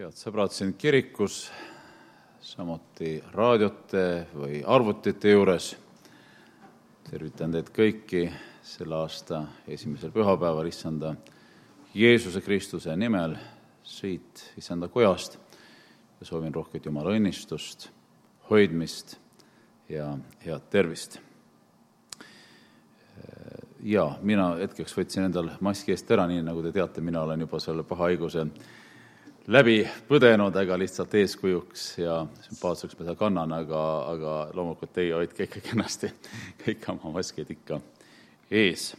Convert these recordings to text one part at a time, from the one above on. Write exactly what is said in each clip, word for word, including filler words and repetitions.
Head sõbrad siin kirikus, samuti raadiote või arvutite juures. Tervitan teid kõiki selle aasta esimesel pühapäeval Issanda Jeesuse Kristuse nimel siit Issanda kojast ja soovin rohket Jumala õnnistust, hoidmist ja head tervist. Ja mina hetkeks võtsin endal maski eest ära, nii nagu te teate, mina olen juba selle paha haiguse läbi põdenud, aga lihtsalt eeskujuks ja sümpaatseks ma seda kannan, aga, aga loomulikult teie hoidke ikka kenasti kõik oma maskid ikka ees.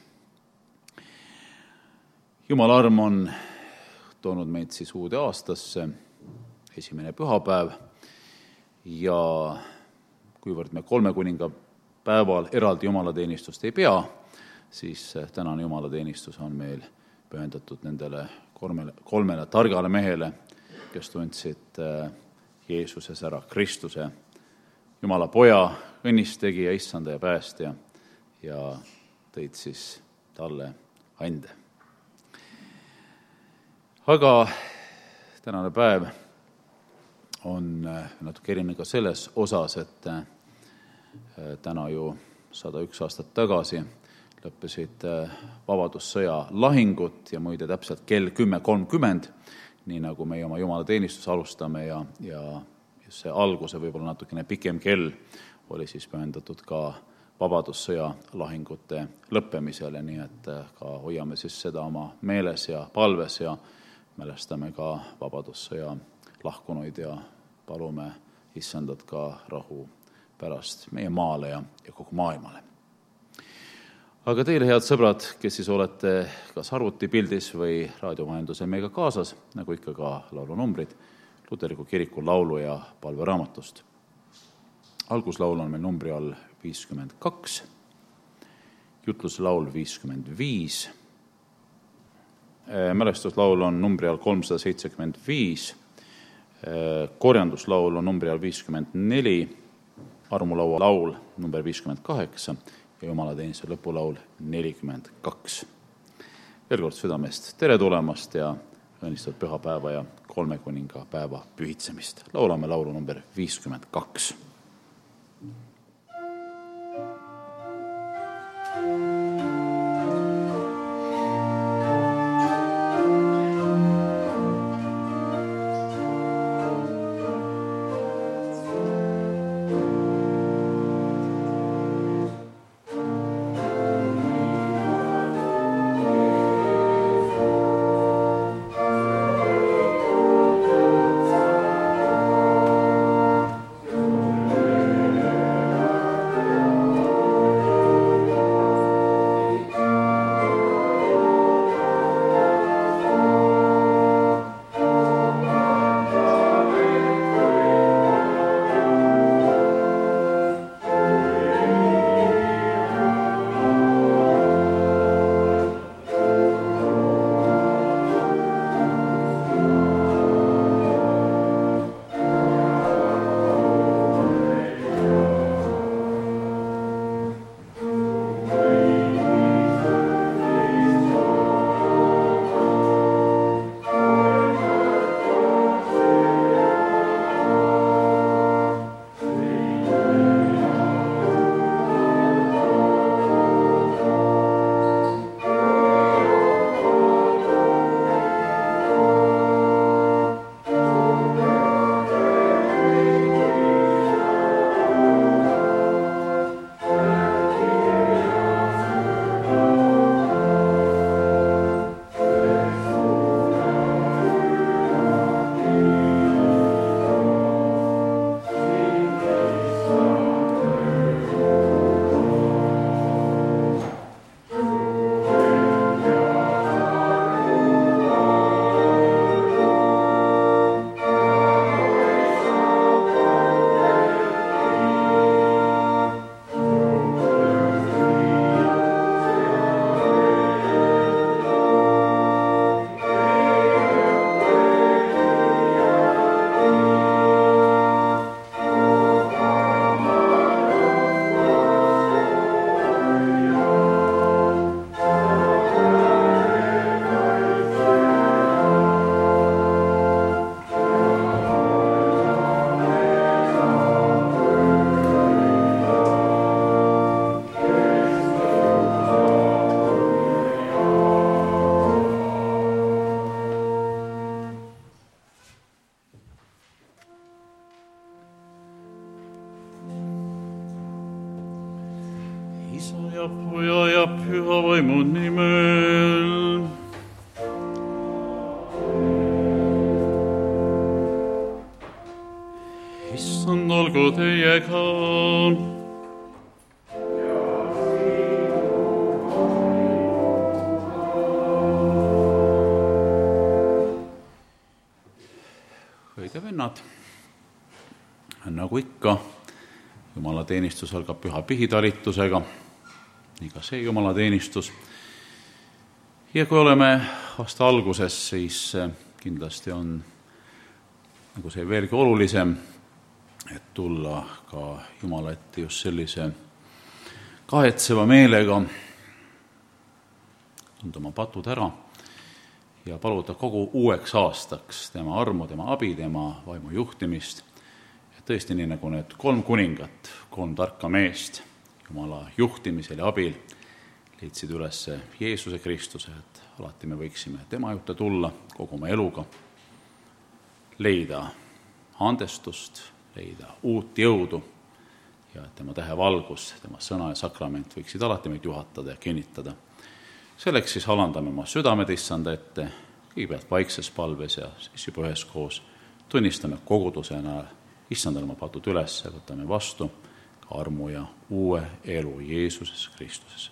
Jumala arm on toonud meid siis uude aastasse, esimene pühapäev, ja kuivõrd me kolme kuninga päeval eraldi jumalateenistust ei pea, siis tänane jumalateenistus on meil pühendatud nendele kolmele, kolmele targale mehele, kes tundsid Jeesuses ära Kristuse, Jumala poja, õnnistegija, issanda ja päästja, ja tõid siis talle ande. Aga tänane päev on natuke erinev ka selles osas, et täna ju sada üks aastat tagasi lõppesid vabadussõja lahingut ja muide täpselt kell kümme kolmkümmend, nii nagu meie oma jumalateenistus alustame ja, ja just see alguse võib-olla natukene pikem kell oli siis pühendatud ka vabadussõja lahingute lõppemisele, nii et ka hoiame siis seda oma meeles ja palves ja mälestame ka vabadussõja lahkunuid ja palume Issandat ka rahu pärast meie maale ja, ja kogu maailmale. Aga teile, head sõbrad, kes siis olete kas arvutipildis või raadiovahendusel meiega kaasas, nagu ikka ka laulunumbrid, Luteriku kiriku laulu- ja palveraamatust. Alguslaul on meil numbri all viiskümmend kaks, jutluslaul viiskümmend viis, mälestuslaul on numbri all kolmsada seitsekümmend viis, korjanduslaul on numbri all viiskümmend neli, armulaua laul number viiskümmend kaheksa, ja jumalateenistuse lõpulaul nelikümmend kaks. Veel kord südamest tere tulemast ja õnnistatud pühapäeva ja kolme kuninga päeva pühitsemist. Laulame laulu number viiskümmend kaks. Amen. nimel. Issand, olgu teiega. Õige vennad, nagu ikka, jumalateenistus algab püha pihitalitusega, nii ka see jumalateenistus. Ja kui oleme aasta alguses, siis kindlasti on nagu see veelgi olulisem, et tulla ka Jumala ette just sellise kahetseva meelega, tunda oma patud ära ja paluda kogu uueks aastaks tema armu, tema abi, tema vaimu juhtimist. Ja tõesti nii, nagu need kolm kuningat, kolm tarka meest Jumala juhtimisel ja abil leidsid üles Jeesuse Kristuse, et alati me võiksime tema juurde tulla kogu oma eluga, leida andestust, leida uut jõudu ja et tema tähe valgus, tema sõna ja sakrament võiksid alati meid juhatada ja kinnitada. Selleks siis alandame oma südamed Issanda ette, kõigepealt vaikses palves ja siis juba üheskoos tunnistame kogudusena Issandale oma patud üles ja võtame vastu ka armu ja uue elu Jeesuses Kristuses.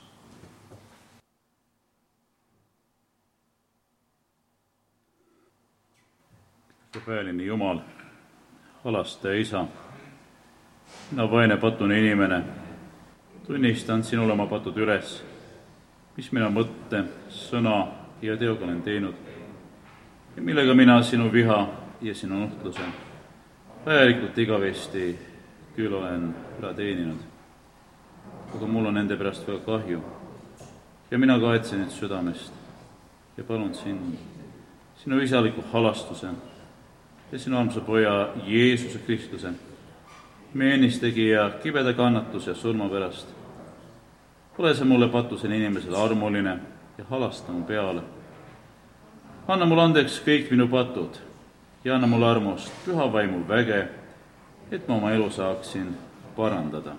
Kõpeline Jumal, alaste Isa, mina vaene patune inimene, tunnistan sinule oma patud üles, mis mina mõtte, sõna ja teoga olen teinud ja millega mina sinu viha ja sinu nuhtluse väärilikult igavesti küll olen üle teeninud. Aga mul on nende pärast väga kahju ja mina kahetsen nüüd südamest ja palun sind, sinu isaliku halastuse ja sinu armsa poja Jeesuse Kristuse, meie ennistegija kibeda kannatuse ja surma pärast. Ole see mulle patusel inimesele armuline ja halasta mu peale. Anna mulle andeks kõik minu patud ja anna mulle armust püha vaimu väge, et ma oma elu saaksin parandada.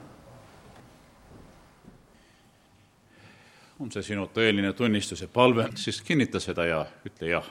On see sinu tõeline tunnistus ja palve, siis kinnita seda ja ütle jah.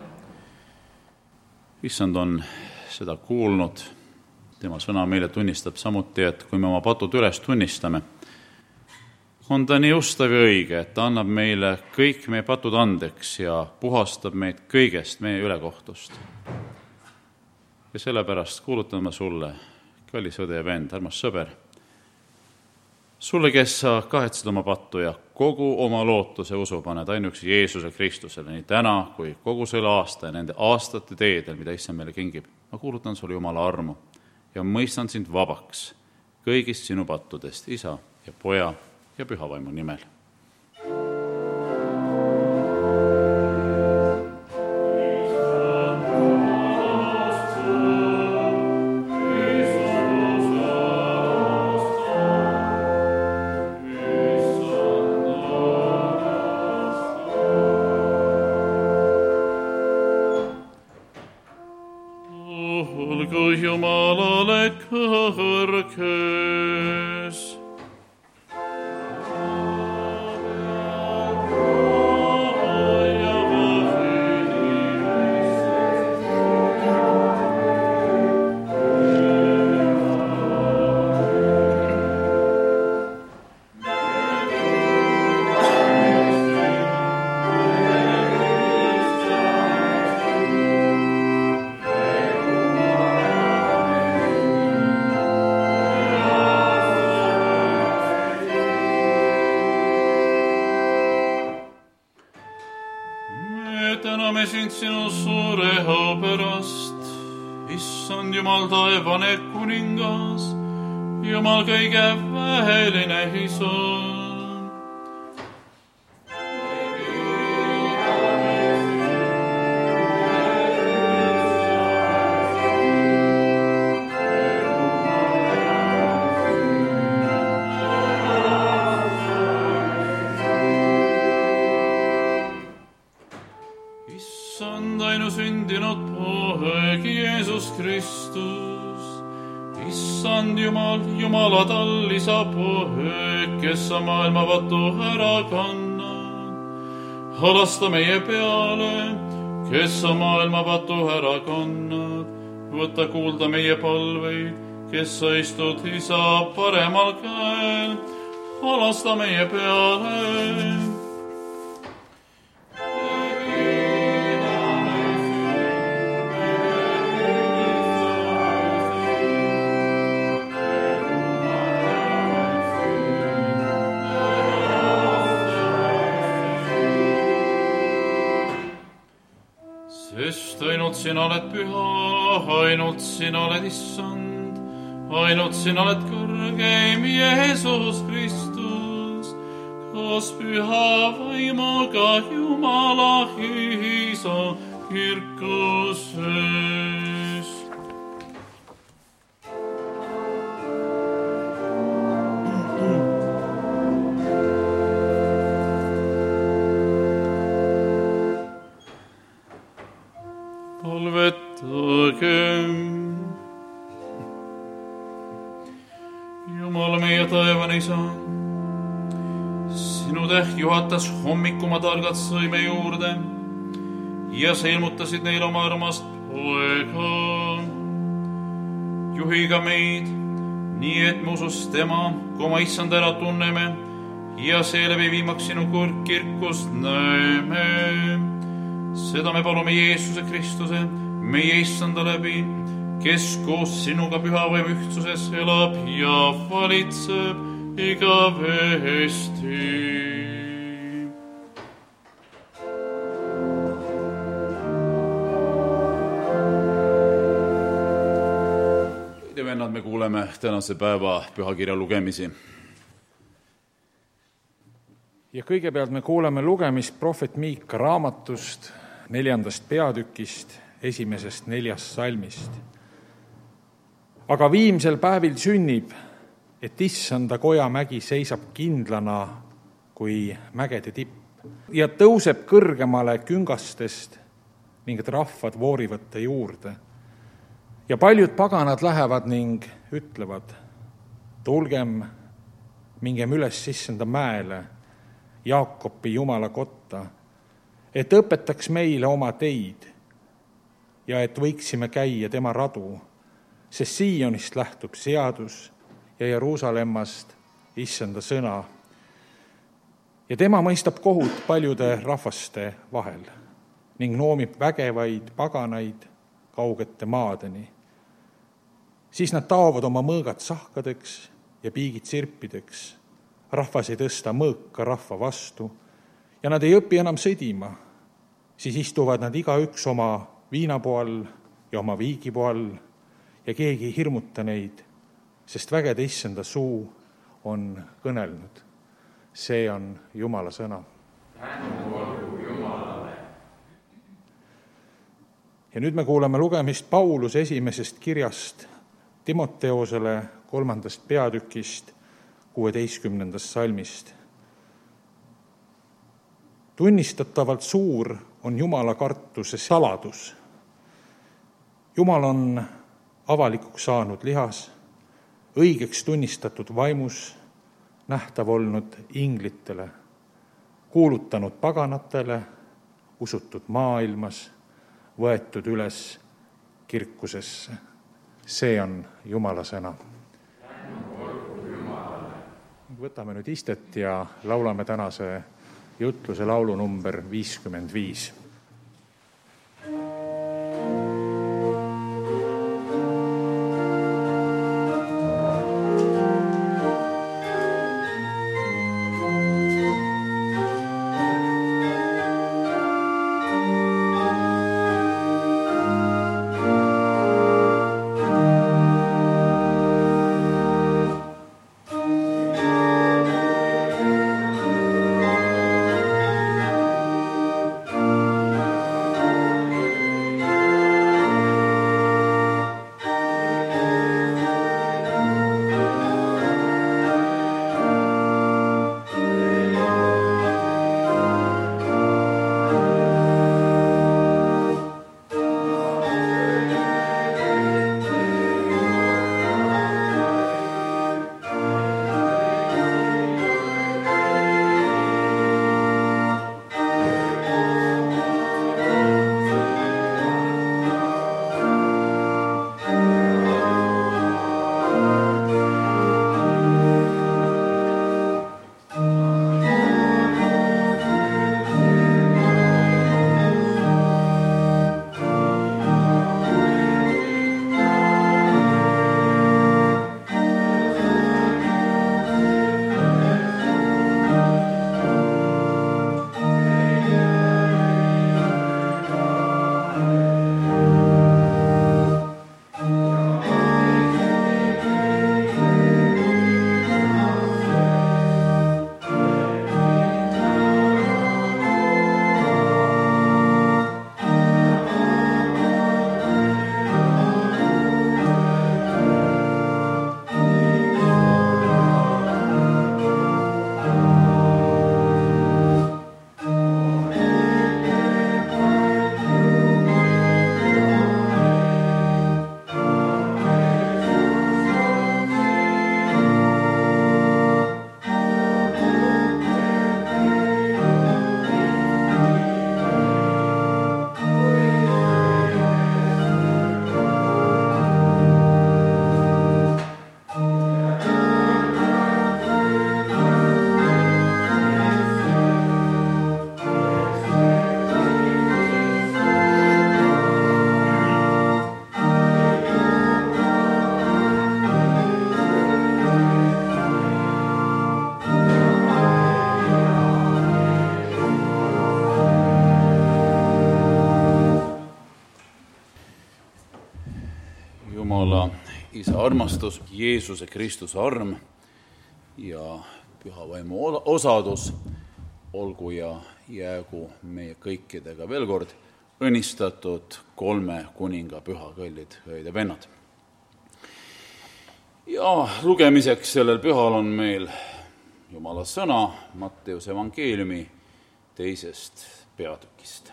Issand on seda kuulnud, tema sõna meile tunnistab samuti, et kui me oma patud üles tunnistame, on ta nii ustav ja õige, et ta annab meile kõik meie patud andeks ja puhastab meid kõigest meie ülekohtust. Ja sellepärast kuulutan ma sulle, kallis õde ja vend, armas sõber, sulle, kes sa kahetsed oma pattu ja kogu oma lootuse usu paned ainuüksi Jeesuse Kristusele, nii täna kui kogu selle aasta ja nende aastate teedel, mida Issand meile kingib, ma kuulutan sulle Jumala armu ja mõistan sind vabaks kõigist sinu pattudest, Isa ja Poja ja püha vaimu nimel. Olgu Jumalale kõrges. Täname sind sinu suure au pärast, Issand Jumal taevane kuningas, Jumal kõige väheline Issand. Issand ainusündinud poeg Jeesus Kristus, Issand Jumal, Jumala tal isa poeg, kes sa maailma vatu ära kannad. halasta meie peale, kes sa maailma patu ära kannad, võta kuulda meie palveid, kes sa istud isa paremal käel, halasta meie peale. Sest ainult sina oled püha, ainult sina oled issand, ainult sina oled kõrgeim Jeesus Kristus, kas püha vaimuga Jumala isa kirkuses. Palvetagem. Jumal meie taevane isa, sinu täht juhatas hommikuma targad sõime juurde ja sa ilmutasid neile oma armast poega. Juhi ka meid, nii et me usus tema, kui oma issand ära tunneme ja seeläbi viimaks sinu kirkust näeme. Seda me palume Jeesuse Kristuse, meie issanda läbi, kes koos sinuga pühavaimu ühtsuses elab ja valitseb igavesti. Ja vennad, me kuuleme tänase päeva pühakirja lugemisi. Ja kõigepealt me kuuleme lugemist prohvet Miika raamatust, neljandast peatükist, esimesest neljast salmist. Aga viimsel päevil sünnib, et issanda koja mägi seisab kindlana kui mägede tipp ja tõuseb kõrgemale küngastest ning et rahvad voorivad ta juurde. Ja paljud paganad lähevad ning ütlevad, tulgem, mingem üles issanda mäele, Jaakobi Jumala kotta, et õpetaks meile oma teid ja et võiksime käia tema radu, sest Siionist lähtub seadus ja Jeruusalemmast issanda sõna. Ja tema mõistab kohut paljude rahvaste vahel ning noomib vägevaid paganaid kaugete maadeni. Siis nad taovad oma mõõgad sahkadeks ja piigid sirpideks. Rahvas ei tõsta mõõka rahva vastu ja nad ei õpi enam sõdima. Siis istuvad nad igaüks oma viinapuu all ja oma viigipuu all ja keegi ei hirmuta neid, sest vägede issanda suu on kõnelnud. See on Jumala sõna. Tänu olgu Jumalale. Ja nüüd me kuuleme lugemist Pauluse esimesest kirjast Timoteosele kolmandast peatükist kuueteistkümnendast salmist. Tunnistatavalt suur on Jumala kartuse saladus. Jumal on avalikuks saanud lihas, õigeks tunnistatud vaimus, nähtav olnud inglitele, kuulutanud paganatele, usutud maailmas, võetud üles kirkusesse. See on Jumala sõna. Võtame nüüd istet ja laulame tänase jutluse laulu number viiskümmend viis. Thank you. Isa armastus, Jeesuse Kristuse arm ja püha vaimu osadus olgu ja jäägu meie kõikidega veel kord õnnistatud kolme kuninga püha, kallid õed ja vennad. Ja lugemiseks sellel pühal on meil Jumala sõna Matteuse evangeeliumi teisest peatükist.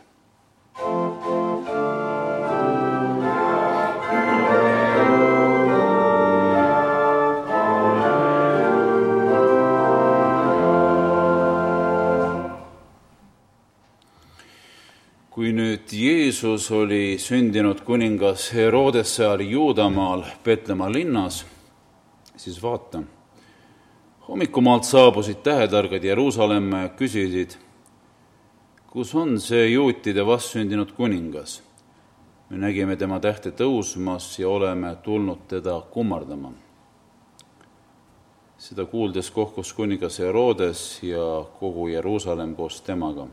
Kui nüüd Jeesus oli sündinud kuningas Herodese ajal Juudamaal Petlemma linnas, siis vaata, hommikumaalt saabusid tähetargad Jeruusalemma ja küsisid, kus on see juutide vastsündinud kuningas? Me nägime tema tähte tõusmas ja oleme tulnud teda kummardama. Seda kuuldes kohkus kuningas Herodes ja kogu Jeruusalemm koos temaga.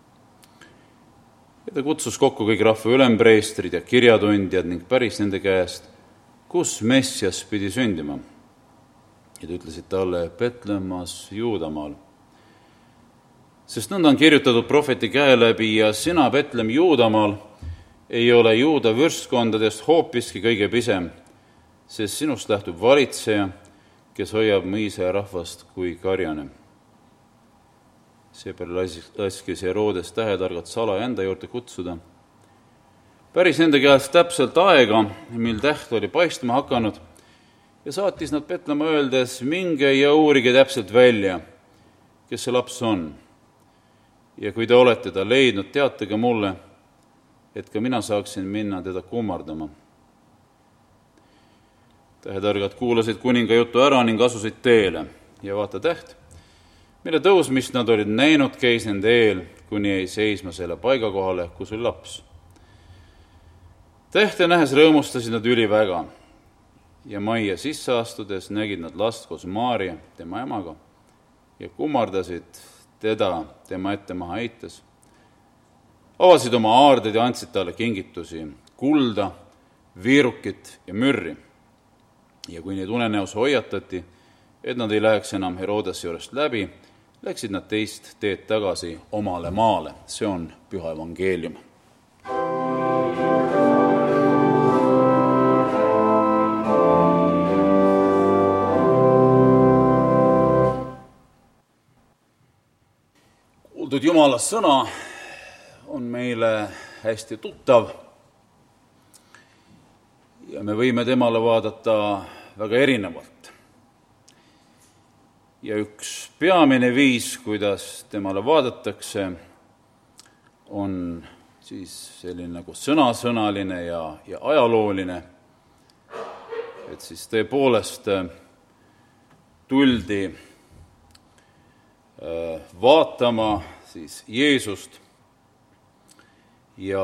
Ja ta kutsus kokku kõik rahva ülempreestrid ja kirjatundjad ning päris nende käest, kus Messias pidi sündima. Ja ta ütlesid talle Petlemmas Juudamaal. Sest nõnda on kirjutatud prohveti käe läbi ja sina, Petlemm Juudamaal, ei ole Juuda vürskondadest hoopiski kõige pisem, sest sinust lähtub valitseja, kes hoiab mõisa ja rahvast kui karjane. Seepeale laskis Herodes tähetargad salaja enda juurde kutsuda. Päris nende käest täpselt aega, mil täht oli paistma hakanud, ja saatis nad Petlemma öeldes, minge ja uurige täpselt välja, kes see laps on. Ja kui te olete ta leidnud, teatage mulle, et ka mina saaksin minna teda kummardama. Tähetargad kuulasid kuninga jutu ära ning asusid teele ja vaata täht, mille tõusmist nad olid näinud, käis nende eel, kuni ei seisma selle paigakohale, kus oli laps. Tähte nähes rõõmustasid nad üliväga ja majja sisse astudes nägid nad last koos Maaria, tema emaga, ja kummardasid teda tema ette maha heites. Avasid oma aarded ja andsid talle kingitusi, kulda, viirukit ja mürri. Ja kui neid unenäos hoiatati, et nad ei läheks enam Herodese juurest läbi, läksid nad teist teed tagasi omale maale. See on püha evangeelium. Kuuldud Jumala sõna on meile hästi tuttav ja me võime temale vaadata väga erinevalt. Ja üks peamine viis, kuidas temale vaadatakse, on siis selline nagu sõnasõnaline ja, ja ajalooline, et siis tõepoolest tuldi vaatama siis Jeesust ja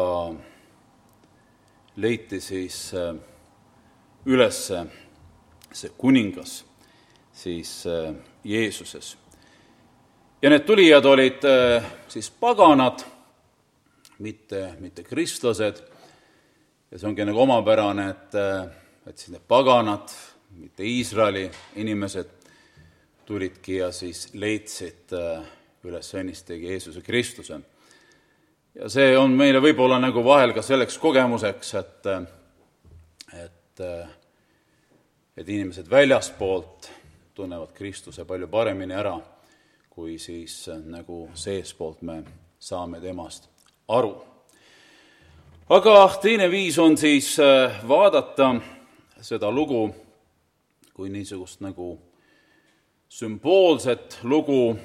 leiti siis üles see kuningas siis Jeesuses. Ja need tulijad olid siis paganad, mitte, mitte kristlased, ja see ongi nagu omapärane, et, et siis need paganad, mitte Iisraeli inimesed, tulidki ja siis leidsid üles õnnistegi Jeesuse Kristuse. Ja see on meile võib-olla nagu vahel ka selleks kogemuseks, et, et, et inimesed väljaspoolt tunnevad Kristuse palju paremini ära, kui siis nagu seespoolt me saame temast aru. Aga teine viis on siis vaadata seda lugu kui niisugust nagu sümboolset lugu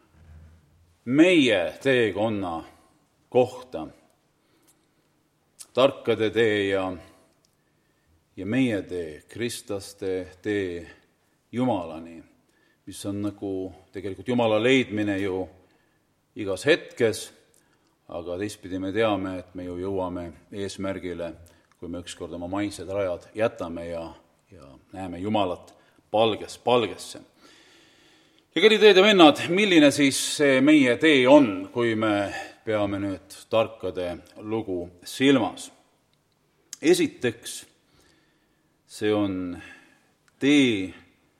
meie teekonna kohta. Tarkade tee ja, ja meie tee, kristlaste tee Jumalani, mis on nagu tegelikult Jumala leidmine ju igas hetkes, aga teistpidi me teame, et me ju jõuame eesmärgile, kui me ükskord oma maised rajad jätame ja, ja näeme Jumalat palges palgesse. Ja kallid õed ja vennad, milline siis see meie tee on, kui me peame nüüd tarkade lugu silmas? Esiteks see on tee,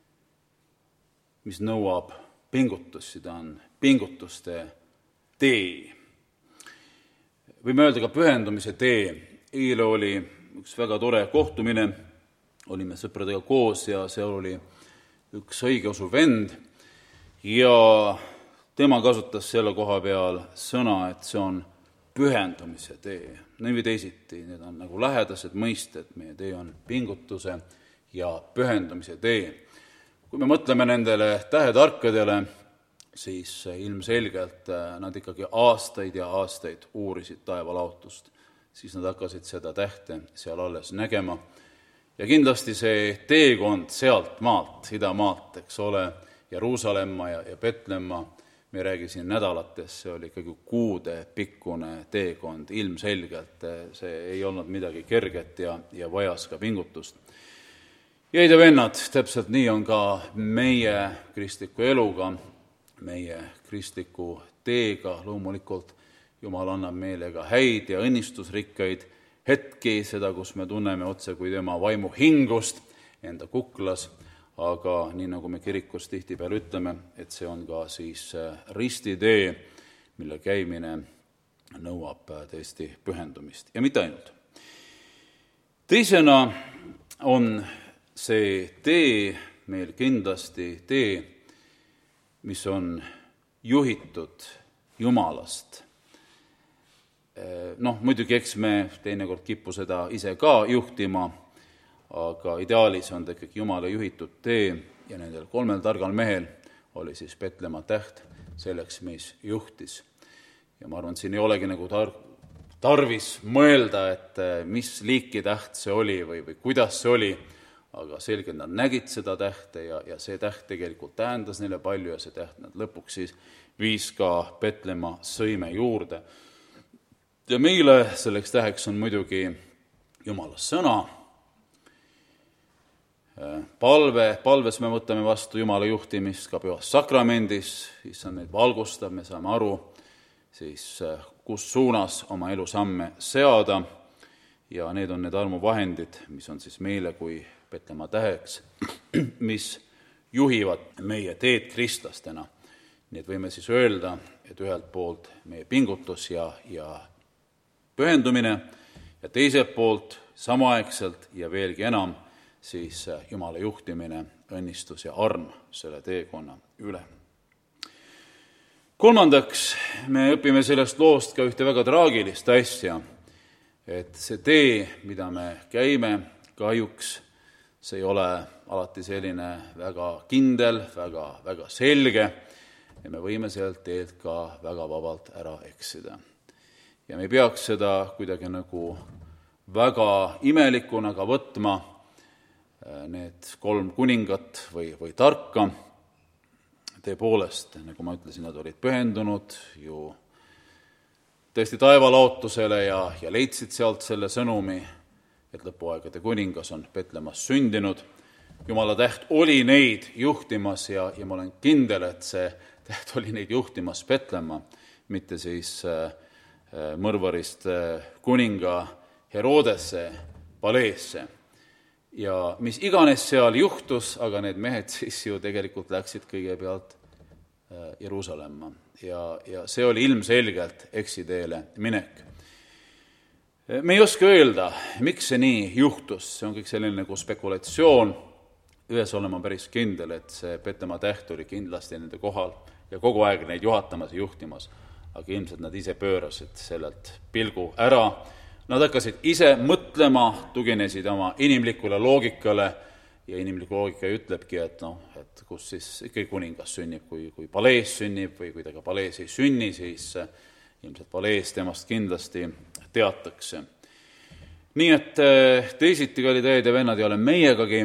mis nõuab pingutusi, ta on pingutuste tee. Võime öelda ka pühendumise tee. Eile oli üks väga tore kohtumine, olime sõpradega koos ja seal oli üks õigeusu vend ja tema kasutas selle koha peal sõna, et see on pühendumise tee. Nii või teisiti, need on nagu lähedased mõisted, meie tee on pingutuse ja pühendumise tee. Kui me mõtleme nendele tähetarkadele, siis ilmselgelt nad ikkagi aastaid ja aastaid uurisid taevalaotust. Siis nad hakkasid seda tähte seal alles nägema. Ja kindlasti see teekond sealt maalt, idamaalt, eks ole, Jeruusalemma ja, ja Petlemma, me räägisin nädalates, see oli ikkagi kuude pikkune teekond, ilmselgelt see ei olnud midagi kerget ja, ja vajas ka pingutust. Jäid ja vennad, täpselt nii on ka meie kristliku eluga, meie kristliku teega, loomulikult Jumal annab meile ka häid ja õnnistusrikkaid hetki, seda, kus me tunneme otse kui tema vaimu hingust enda kuklas, aga nii nagu me kirikus tihtipeale ütleme, et see on ka siis ristitee, mille käimine nõuab tõesti pühendumist ja mitte ainult. Teisena on see tee meil kindlasti tee, mis on juhitud Jumalast. Noh, muidugi eks me teinekord kipu seda ise ka juhtima, aga ideaalis on ta ikkagi Jumala juhitud tee ja nendel kolmel targal mehel oli siis Petlemma täht selleks, mis juhtis. Ja ma arvan, et siin ei olegi nagu tar- tarvis mõelda, et mis liiki täht see oli või, või kuidas see oli, aga selgelt nad nägid seda tähte ja, ja see täht tegelikult tähendas neile palju ja see täht nad lõpuks siis viis ka Petlemma sõime juurde. Ja meile selleks täheks on muidugi Jumala sõna. Palve, palves me võtame vastu Jumala juhtimist ka pühas sakramendis, siis on meid valgustab, me saame aru, siis kus suunas oma elusamme seada ja need on need armuvahendid, mis on siis meile kui Petlemma täheks, mis juhivad meie teed kristlastena. Nii et võime siis öelda, et ühelt poolt meie pingutus ja, ja pühendumine ja teiselt poolt samaaegselt ja veelgi enam siis Jumala juhtimine, õnnistus ja arm selle teekonna üle. Kolmandaks, me õpime sellest loost ka ühte väga traagilist asja, et see tee, mida me käime, kahjuks see ei ole alati selline väga kindel, väga, väga selge ja me võime sealt teelt ka väga vabalt ära eksida. Ja me ei peaks seda kuidagi nagu väga imelikuna ka võtma, need kolm kuningat või, või tarka, tõepoolest, nagu ma ütlesin, nad olid pühendunud ju tõesti taevalaotusele ja, ja leidsid sealt selle sõnumi, et lõpuaegade kuningas on Petlemmas sündinud. Jumala täht oli neid juhtimas ja, ja ma olen kindel, et see täht oli neid juhtimas Petlemma, mitte siis äh, mõrvarist äh, kuninga Herodesse paleesse. Ja mis iganes seal juhtus, aga need mehed siis ju tegelikult läksid kõigepealt Jeruusalemma ja, ja see oli ilmselgelt eksiteele minek. Me ei oska öelda, miks see nii juhtus, see on kõik selline nagu spekulatsioon, ühes olema päris kindel, et see Petlemma täht oli kindlasti nende kohal ja kogu aeg neid juhatamas ja juhtimas, aga ilmselt nad ise pöörasid sellelt pilgu ära. Nad hakkasid ise mõtlema, tuginesid oma inimlikule loogikale ja inimlik loogika ütlebki, et, no, et kus siis ikkagi kuningas sünnib, kui, kui palees sünnib või kui ta ka palees ei sünni, siis ilmselt palees temast kindlasti teatakse. Nii et teisiti, kallid õed ja vennad, ei ole meiegagi,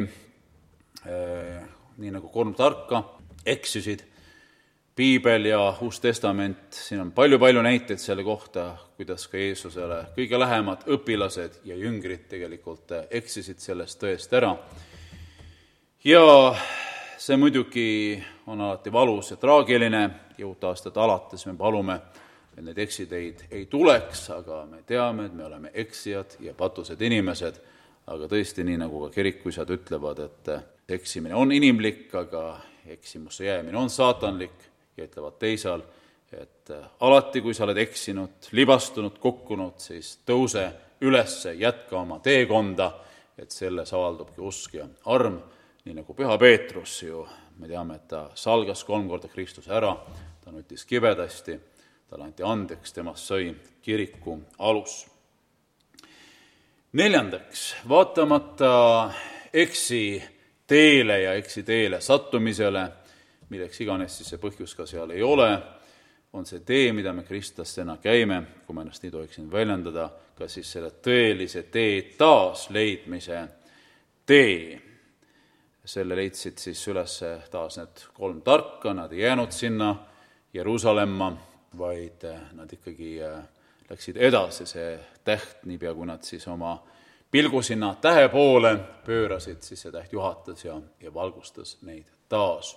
nii nagu kolm tarka, eksisid. Piibel ja Uus Testament, siin on palju-palju näiteid selle kohta, kuidas ka Jeesusele kõige lähemad õpilased ja jüngrid tegelikult eksisid sellest tõest ära. Ja see muidugi on alati valus ja traagiline ja uut aastat alates me palume, et need eksiteid ei tuleks, aga me teame, et me oleme eksijad ja patused inimesed, aga tõesti, nii nagu ka kirikuisad ütlevad, et eksimine on inimlik, aga eksimusse jäämine on saatanlik, ja ütlevad teisal, et alati, kui sa oled eksinud, libastunud, kukkunud, siis tõuse üles, jätka oma teekonda, et selles avaldubki usk ja arm, nii nagu Püha Peetrus ju, me teame, et ta salgas kolm korda Kristuse ära, ta nutis kibedasti, talle anti andeks, temast sai kiriku alus. Neljandaks, vaatamata eksi teele ja eksi teele sattumisele, milleks iganes siis see põhjus ka seal ei ole, on see tee, mida me kristlastena käime, kui ma ennast nii tohiksin väljendada, ka siis selle tõelise tee taasleidmise tee. Selle leidsid siis üles taas need kolm tarka, nad ei jäänud sinna Jeruusalemma, vaid nad ikkagi läksid edasi, see täht, niipea kui nad siis oma pilgu sinna tähe poole pöörasid, siis see täht juhatas ja, ja valgustas neid taas.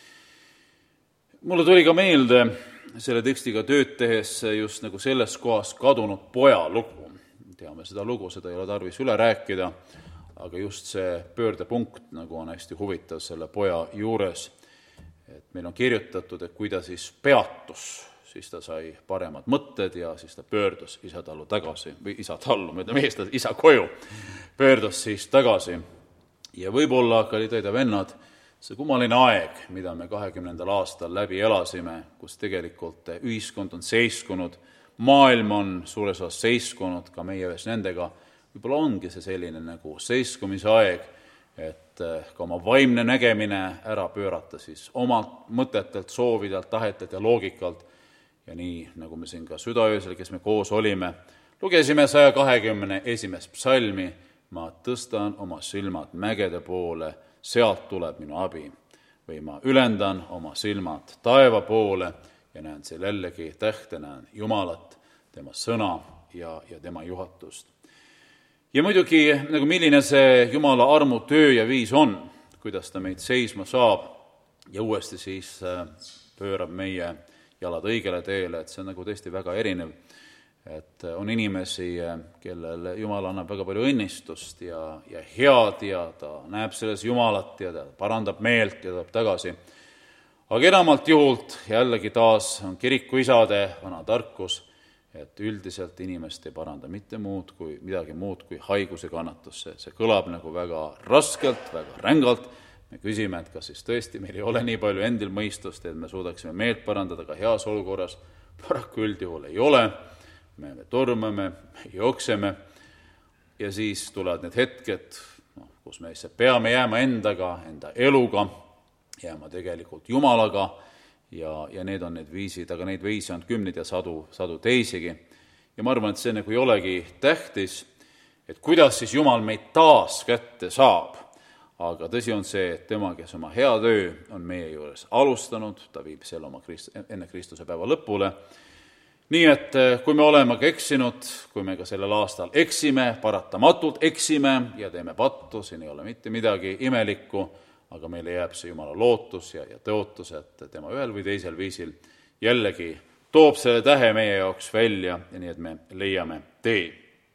Mulle tuli ka meelde selle tekstiga tööd tehes just nagu selles kohas kadunud poja lugu. Teame seda lugu, seda ei ole tarvis üle rääkida, aga just see pöördepunkt nagu on hästi huvitav selle poja juures. Et meil on kirjutatud, et kui ta siis peatus, siis ta sai paremad mõtted ja siis ta pöördus isa tallu tagasi, või isa tallu, ma ütlen mees, isa koju, pöördus siis tagasi. Ja võib-olla kallid õed ja vennad, see kummaline aeg, mida me kahekümnendal aastal läbi elasime, kus tegelikult ühiskond on seiskunud, maailm on suures osas seiskunud, ka meie ühes nendega, võib-olla ongi see selline nagu seiskumise aeg, et ka oma vaimne nägemine ära pöörata siis omalt mõtetelt, soovidelt, tahetelt ja loogikalt. Ja nii, nagu me siin ka südaöösel, kes me koos olime, lugesime saja kahekümne esimest psalmi, ma tõstan oma silmad mägede poole, sealt tuleb minu abi, või ma ülendan oma silmad taeva poole ja näen seal jällegi tähte, näen Jumalat, tema sõna ja, ja tema juhatust. Ja muidugi, nagu milline see Jumala armu töö ja viis on, kuidas ta meid seisma saab ja uuesti siis pöörab meie jalad õigele teele, et see on nagu tõesti väga erinev. Et on inimesi, kellel Jumal annab väga palju õnnistust ja, ja head ja ta näeb selles Jumalat ja ta parandab meelt ja tuleb tagasi. Aga enamalt juhult jällegi taas on kirikuisade vana tarkus, et üldiselt inimest ei paranda mitte muud kui midagi muud kui haiguse kannatusse. See kõlab nagu väga raskelt, väga rängalt. Me küsime, et kas siis tõesti meil ei ole nii palju endil mõistust, et me suudaksime meelt parandada ka heas olukorras. Paraku üldjuhul ei ole. Me, me tormame, me jookseme ja siis tulevad need hetked, no, kus me peame jääma endaga, enda eluga, jääma tegelikult Jumalaga ja, ja need on need viisid, aga neid viisi on kümnid ja sadu, sadu teisigi. Ja ma arvan, et see nagu ei olegi tähtis, et kuidas siis Jumal meid taas kätte saab. Aga tõsi on see, et tema, kes oma hea töö on meie juures alustanud, ta viib selle oma Krist- enne Kristuse päeva lõpule. Nii et kui me oleme ka eksinud, kui me ka sellel aastal eksime, paratamatult eksime ja teeme pattu, siin ei ole mitte midagi imelikku, aga meile jääb see Jumala lootus ja, ja tõotus, et tema ühel või teisel viisil jällegi toob selle tähe meie jaoks välja ja nii, et me leiame tee.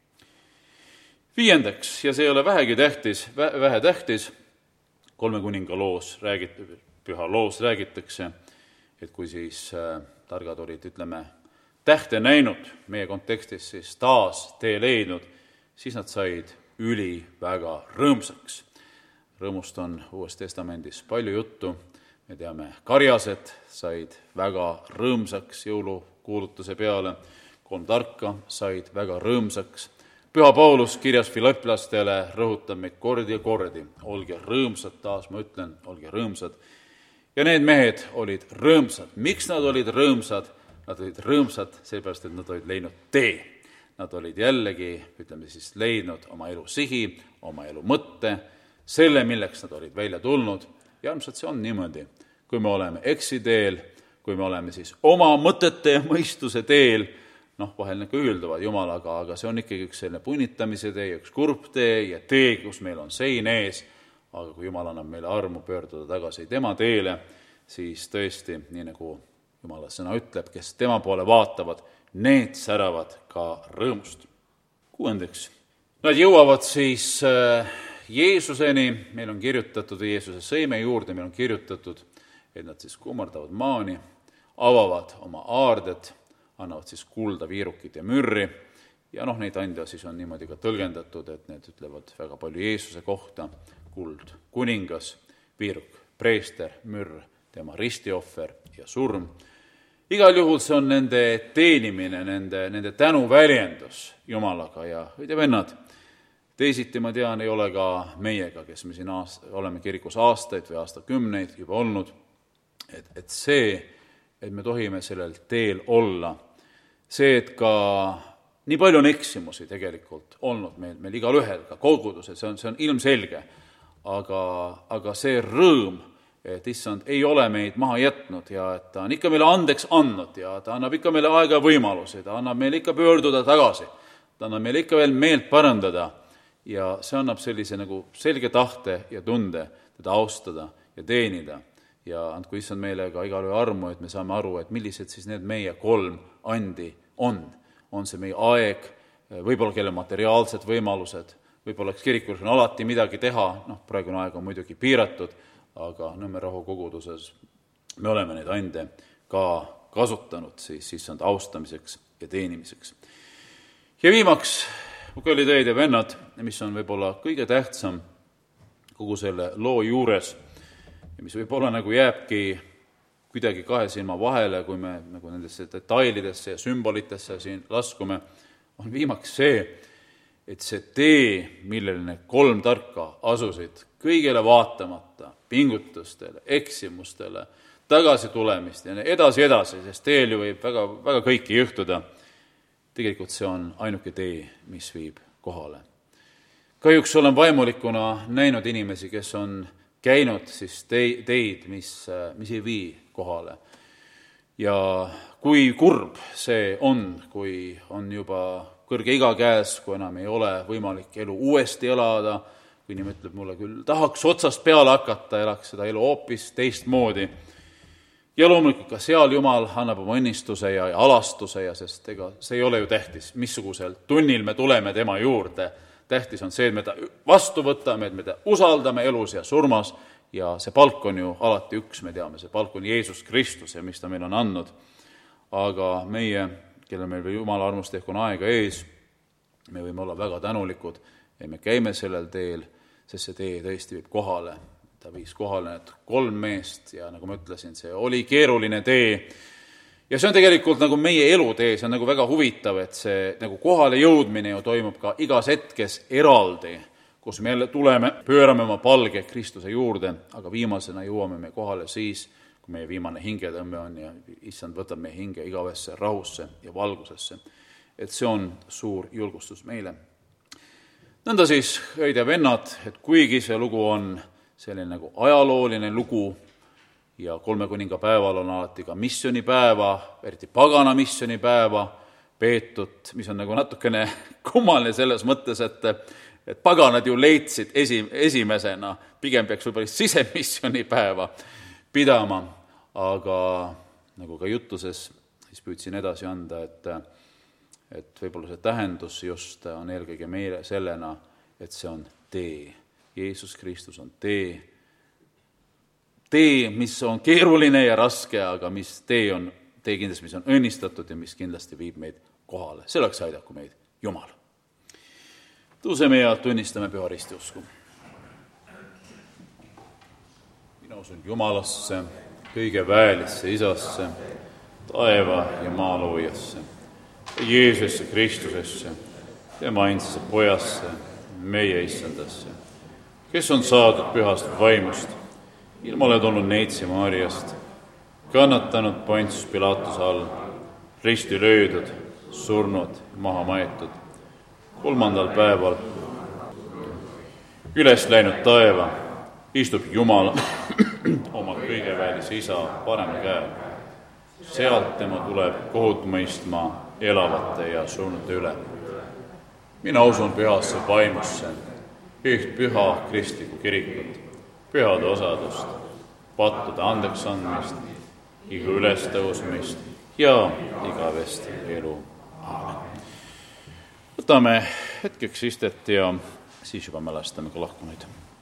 Viiendaks, ja see ei ole vähegi tähtis, vähe tähtis, kolme kuninga loos räägit, püha loos räägitakse, et kui siis äh, targad olid, ütleme, tähte näinud, meie kontekstis siis taas tee leidnud, siis nad said üli väga rõõmsaks. Rõõmust on Uues Testamendis palju juttu, me teame, karjased said väga rõõmsaks jõulukuulutuse peale, kolm tarka said väga rõõmsaks. Püha Paulus kirjas Filipplastele rõhutab meid kordi ja kordi, olge rõõmsad, taas ma ütlen, olge rõõmsad. Ja need mehed olid rõõmsad. Miks nad olid rõõmsad? Nad olid rõõmsad, sellepärast, et nad olid leidnud tee. Nad olid jällegi, ütleme siis, leidnud oma elu sihi, oma elu mõtte, selle, milleks nad olid välja tulnud. Ja ilmselt see on niimoodi. Kui me oleme eksiteel, kui me oleme siis oma mõtete ja mõistuse teel, noh, vahel need ühilduvad Jumalaga, aga see on ikkagi üks selline punnitamise tee, üks kurb tee ja tee, kus meil on sein ees. Aga kui Jumal annab meile armu pöörduda tagasi tema teele, siis tõesti, nii nagu Jumala sõna ütleb, kes tema poole vaatavad, need säravad ka rõõmust. Kuuendaks, Nad jõuavad siis Jeesuseni, meil on kirjutatud Jeesuse sõime juurde, meil on kirjutatud, et nad siis kummardavad maani, avavad oma aarded, annavad siis kulda, viirukit ja mürri ja noh, neid ande siis on niimoodi ka tõlgendatud, et need ütlevad väga palju Jeesuse kohta, kuld, kuningas, viiruk, preester, mürr, tema ristiohver ja surm. Igal juhul see on nende teenimine, nende, nende tänuväljendus Jumalaga ja õide vennad, teisiti ma tean, ei ole ka meiega, kes me siin aast, oleme kirikus aastaid või aastakümneid juba olnud, et, et see, et me tohime sellel teel olla, see, et ka nii palju on eksimusi tegelikult olnud meil, meil igal ühel, ka koguduses, see on, see on ilmselge, aga, aga see rõõm, et issand ei ole meid maha jätnud ja et ta on ikka meile andeks andnud ja ta annab ikka meile aega ja võimalusi, ta annab meile ikka pöörduda tagasi, ta annab meile ikka veel meelt parandada ja see annab sellise nagu selge tahte ja tunde teda austada ja teenida. Ja andku issand meile ka igal ühe armu, et me saame aru, et millised siis need meie kolm andi on. On see meie aeg, võib-olla kelle materiaalsed võimalused, võib-olla kirikul on alati midagi teha, noh, praegune aeg on muidugi piiratud, aga Nõmme Rahu koguduses me oleme neid ande ka kasutanud siis issand austamiseks ja teenimiseks. Ja viimaks, mu kallid õed ja vennad, mis on võib-olla kõige tähtsam kogu selle loo juures, ja mis võib-olla nagu jääbki kuidagi kahe silma vahele, kui me nagu nendesse detailidesse ja sümbolitesse siin laskume, on viimaks see, et see tee, millele need kolm tarka asusid, kõigele vaatamata, pingutustele, eksimustele, tagasi tulemist ja edasi edasi, sest teel ju võib väga, väga kõiki juhtuda, tegelikult see on ainuke tee, mis viib kohale. Kahjuks olen vaimulikuna näinud inimesi, kes on käinud siis teid, mis, mis ei vii kohale. Ja kui kurb see on, kui on juba kõrge iga käes, kui enam ei ole võimalik elu uuesti elada, kui inimene ütleb mulle küll, tahaks otsast peale hakata, elaks seda elu hoopis teistmoodi. Ja loomulikult ka seal Jumal annab oma õnnistuse ja, ja alastuse, ja sest ega see ei ole ju tähtis, missugusel tunnil me tuleme tema juurde. Tähtis on see, et me ta vastu võtame, et me ta usaldame elus ja surmas, ja see palk on ju alati üks, me teame, see palk on Jeesus Kristus ja mis ta meil on andnud. Aga meie, kelle meil või Jumala armust ehk on aega ees, me võime olla väga tänulikud ja me käime sellel teel, sest see tee tõesti viib kohale. Ta viis kohale need kolm meest ja nagu ma ütlesin, see oli keeruline tee. Ja see on tegelikult nagu meie elutee, see on nagu väga huvitav, et see nagu kohale jõudmine ju toimub ka igas hetkes eraldi, kus me jälle tuleme, pöörame oma palge Kristuse juurde, aga viimasena jõuame me kohale siis, kui meie viimane hingetõmme on ja issand võtab meie hinge igavesse rahusse ja valgusesse. Et see on suur julgustus meile. Nõnda siis, õid ja vennad, et kuigi see lugu on selline nagu ajalooline lugu ja kolme kuninga päeval on alati ka missionipäeva, eriti pagana missionipäeva peetud, mis on nagu natukene kummaline selles mõttes, et, et paganad ju leidsid esi, esimesena, pigem peaks võib-olla sisemissionipäeva pidama, aga nagu ka jutuses siis püüdsin edasi anda, et, et võib-olla see tähendus just on eelkõige meile sellena, et see on tee. Jeesus Kristus on tee, tee, mis on keeruline ja raske, aga mis tee on, tee kindlasti, mis on õnnistatud ja mis kindlasti viib meid kohale. Selleks aidaku meid Jumal. Tõuseme ja tunnistame püha ristiusku. Mina usun Jumalasse, kõige väelisse Isasse, taeva ja maa loojasse, Jeesusse Kristusesse, tema ainsasse pojasse, meie issandasse, kes on saadud pühast vaimust, ilmale tulnud Neitsi Maariast, kannatanud Pontius Pilatuse all, risti löödud, surnud, maha maetud, kolmandal päeval üles läinud taeva, istub Jumal oma kõigeväelise Isa parema käe. Sealt tema tuleb kohut mõistma elavate ja surnute üle. Mina usun pühasse vaimusse, üht püha kristlikku kirikut, pühade osadust, pattude andeks andmist, iga ülestõusmist ja igavest elu. Aamen. Võtame hetkeks istet ja siis juba mälestame ka lahkunuid.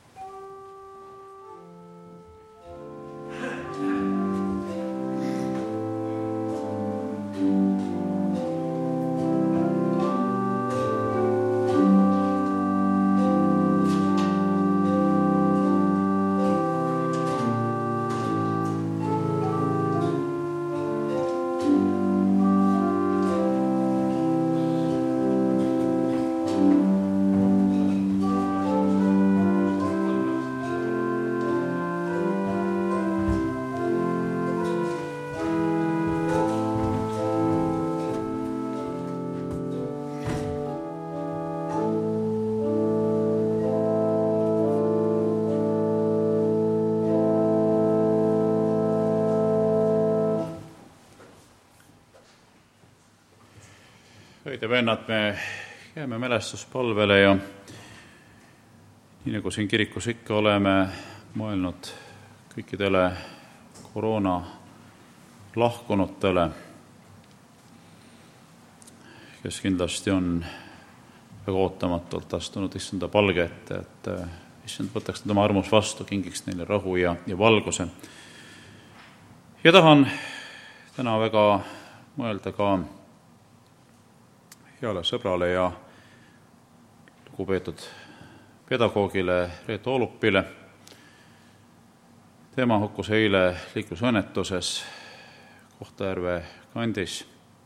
Õid ja vennad, me jääme mälestuspalvele ja nii nagu siin kirikus ikka oleme mõelnud kõikidele koroona lahkunutele, kes kindlasti on väga ootamatult astunud issanda palge ette, et issand võtaks nad oma armus vastu, kingiks neile rahu ja, ja valguse. Ja tahan täna väga mõelda ka heale sõbrale ja lugupeetud pedagoogile Reeto Olupile. Tema hukkus eile liiklusõnnetuses Kohtla-Järve kandis,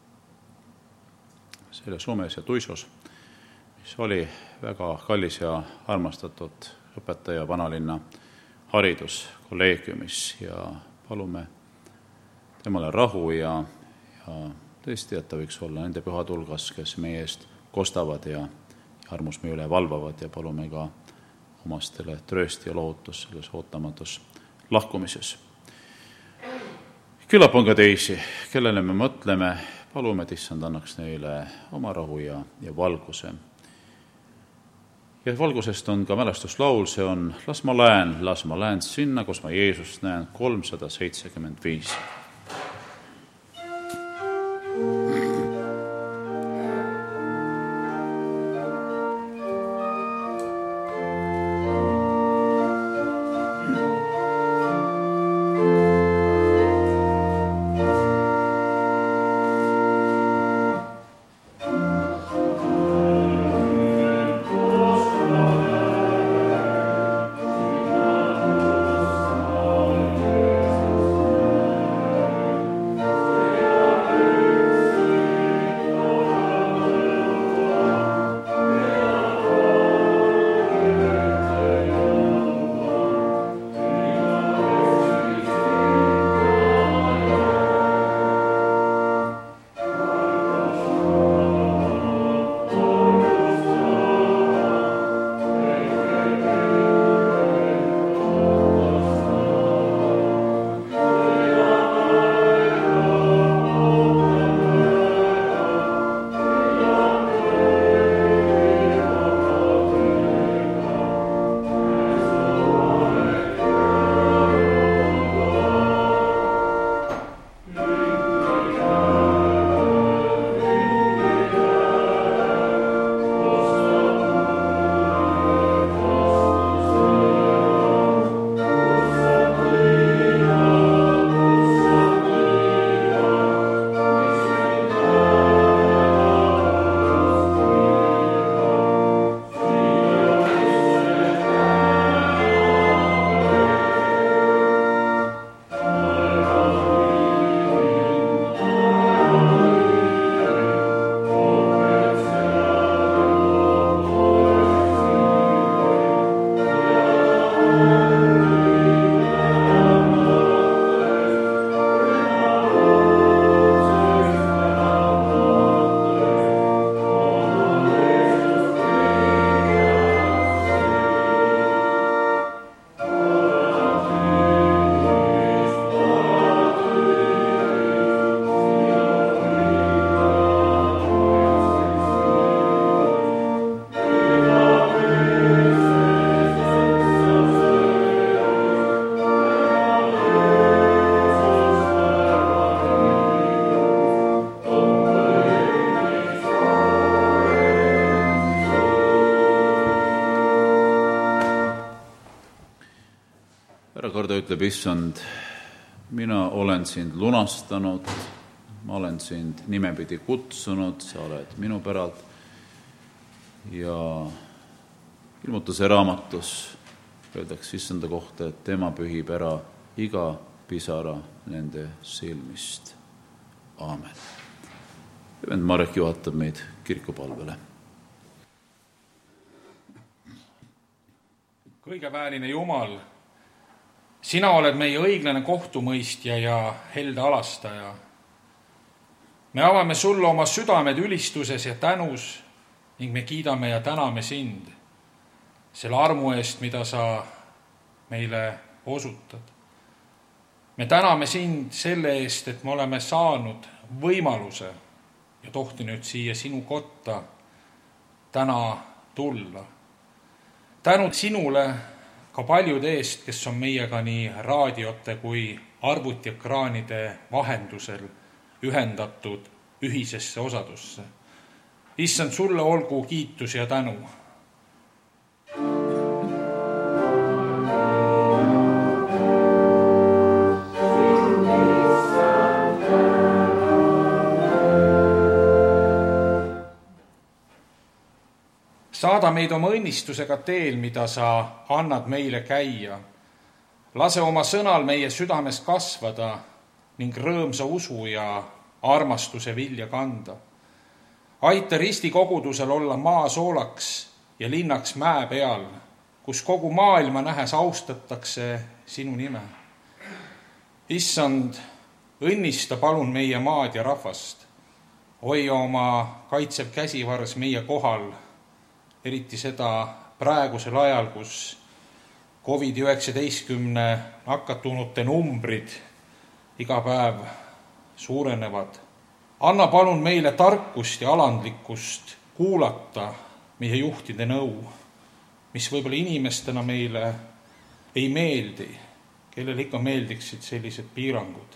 selles lumes ja tuisus, mis oli väga kallis ja armastatud õpetaja vanalinna hariduskolleegiumis ja palume temale rahu ja, ja tõesti, et ta võiks olla nende pühade hulgas, kes meie eest kostavad ja, ja armus meie üle valvavad ja palume ka omastele tröösti ja lohutus selles ootamatus lahkumises. Küllap on ka teisi, kellele me mõtleme, palume, et issand annaks neile oma rahu ja, ja valguse. Ja valgusest on ka mälestuslaul, see on Las ma lähen, las ma lähen sinna, kus ma Jeesust näen, kolmsada seitsekümmend viis. Amen. ütleb issand, mina olen sind lunastanud, ma olen sind nimepidi kutsunud, sa oled minu päralt. Ja ilmutuse raamatus öeldakse issanda kohta, et tema pühib ära iga pisara nende silmist. Aamen. Vend Marek juhatab meid kirikupalvele. Kõigeväeline Jumal, sina oled meie õiglane kohtumõistja ja helde alastaja. Me avame sulle oma südamed ülistuses ja tänus ning me kiidame ja täname sind selle armu eest, mida sa meile osutad. Me täname sind selle eest, et me oleme saanud võimaluse ja tohtinud siia sinu kotta täna tulla. Tänud sinule ka paljude eest, kes on meiega nii raadiote kui arvutiekraanide vahendusel ühendatud ühisesse osadusse. Issand, sulle olgu kiitus ja tänu. Saada meid oma õnnistusega teel, mida sa annad meile käia. Lase oma sõnal meie südames kasvada ning rõõmsa usu ja armastuse vilja kanda. Aita risti kogudusel olla maa soolaks ja linnaks mäe peal, kus kogu maailma nähes austatakse sinu nime. Issand, õnnista palun meie maad ja rahvast. Hoia oma kaitsev käsivars meie kohal, eriti seda praegusel ajal, kus covid üheksateist nakatunute numbrid iga päev suurenevad. Anna palun meile tarkust ja alandlikkust kuulata meie juhtide nõu, mis võib-olla inimestena meile ei meeldi, kellel ikka meeldiksid sellised piirangud.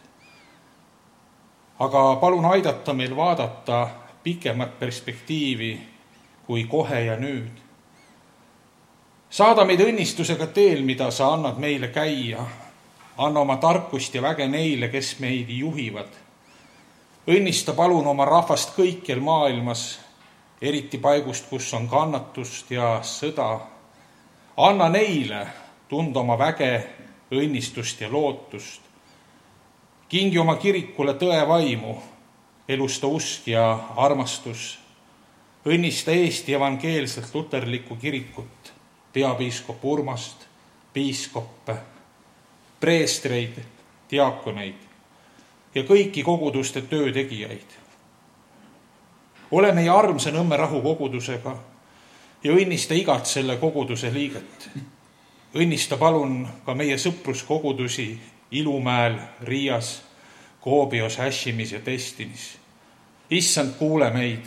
Aga palun aidata meil vaadata pikemat perspektiivi kui kohe ja nüüd. Saada meid õnnistusega teel, mida sa annad meile käia. Anna oma tarkust ja väge neile, kes meid juhivad. Õnnista palun oma rahvast kõikjal maailmas, eriti paigust, kus on kannatust ja sõda. Anna neile tunda oma väge, õnnistust ja lootust. Kingi oma kirikule tõe vaimu, elusta usk ja armastus. Õnnista Eesti evangeelselt luterlikku kirikut, peapiiskop Urmast, piiskoppe, preestreid, diakoneid ja kõiki koguduste töötegijaid. Ole meie armsa Nõmme Rahu kogudusega ja õnnista igat selle koguduse liiget. Õnnista palun ka meie sõpruskogudusi Ilumäel, Riias, Koobios, Häshimis ja Destinis. Issand, kuule meid.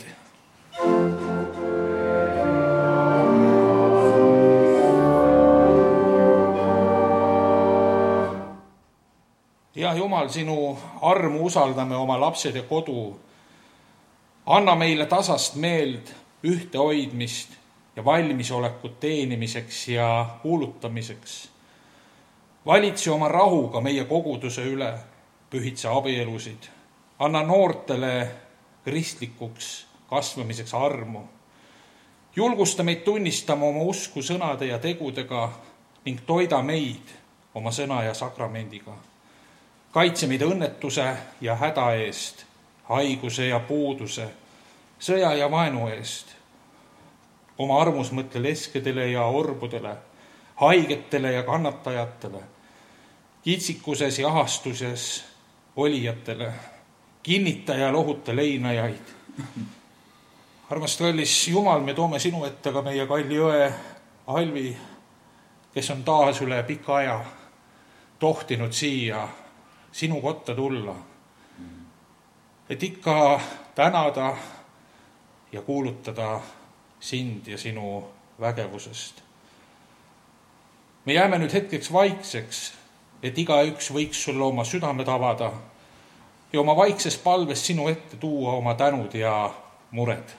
Ja Jumal, sinu armu usaldame oma lapsed ja kodu. Anna meile tasast meeld, ühtehoidmist ja valmisolekut teenimiseks ja kuulutamiseks. Valitse oma rahuga meie koguduse üle, pühitse abielusid. Anna noortele kristlikuks kasvamiseks armu. Julgusta meid tunnistama oma usku sõnade ja tegudega ning toida meid oma sõna ja sakramendiga. Kaitse meid õnnetuse ja häda eest, haiguse ja puuduse, sõja ja vaenu eest. Oma armus mõtle leskedele ja orbudele, haigetele ja kannatajatele, kitsikuses ja ahastuses olijatele, kinnita ja lohuta leinajaid. Armas kallis Jumal, me toome sinu ette ka meie kalli õe Alvi, kes on taas üle pika aja tohtinud siia sinu kotta tulla, et ikka tänada ja kuulutada sind ja sinu vägevusest. Me jääme nüüd hetkeks vaikseks, et igaüks võiks sulle oma südamed avada ja oma vaikses palves sinu ette tuua oma tänud ja mured.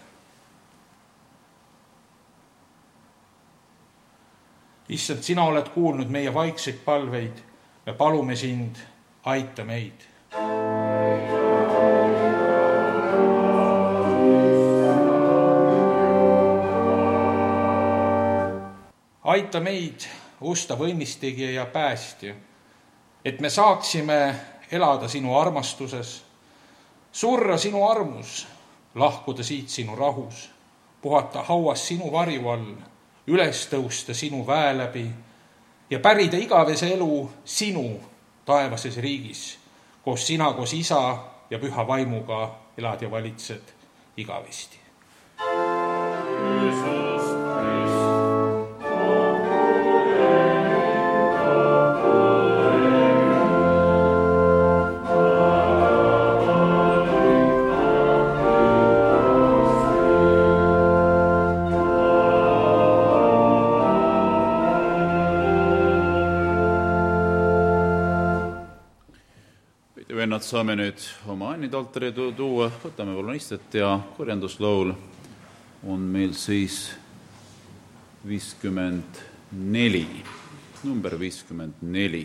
Issand, sina oled kuulnud meie vaikseid palveid me palume sind, aita meid. Aita meid, ustav õnnistegija ja päästja, et me saaksime elada sinu armastuses, surra sinu armus, lahkuda siit sinu rahus, puhata hauas sinu varju all, üles tõusta sinu väe läbi ja pärida igavese elu sinu taevases riigis, koos sina, koos isa ja püha vaimuga elad ja valitsed igavesti. Vennad, saame nüüd oma annid altari tuua, võtame palun istet ja korjanduslaul on meil siis viiskümmend neli, number viiskümmend neli.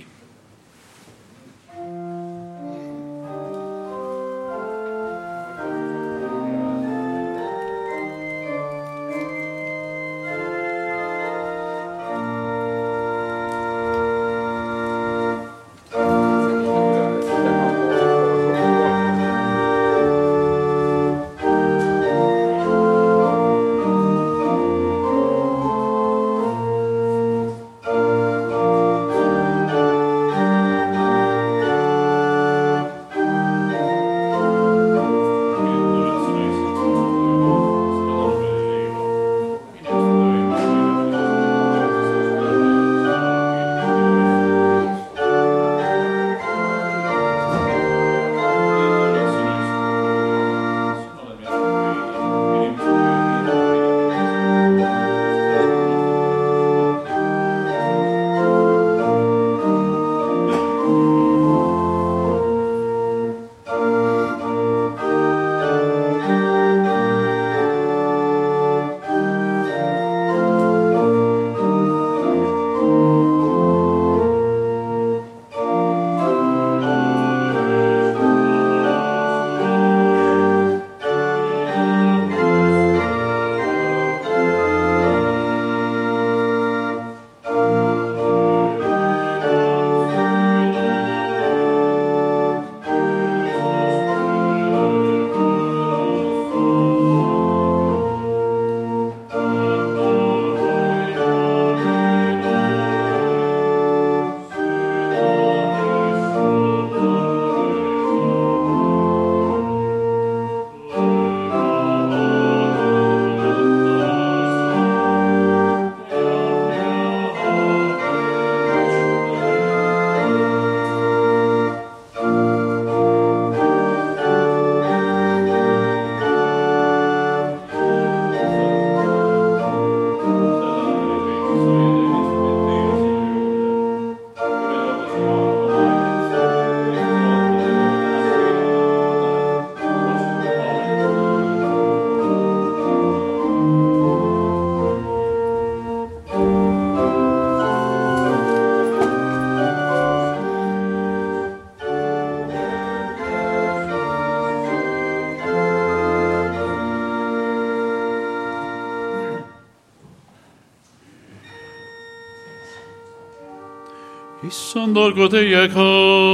Issand, olgu teiega.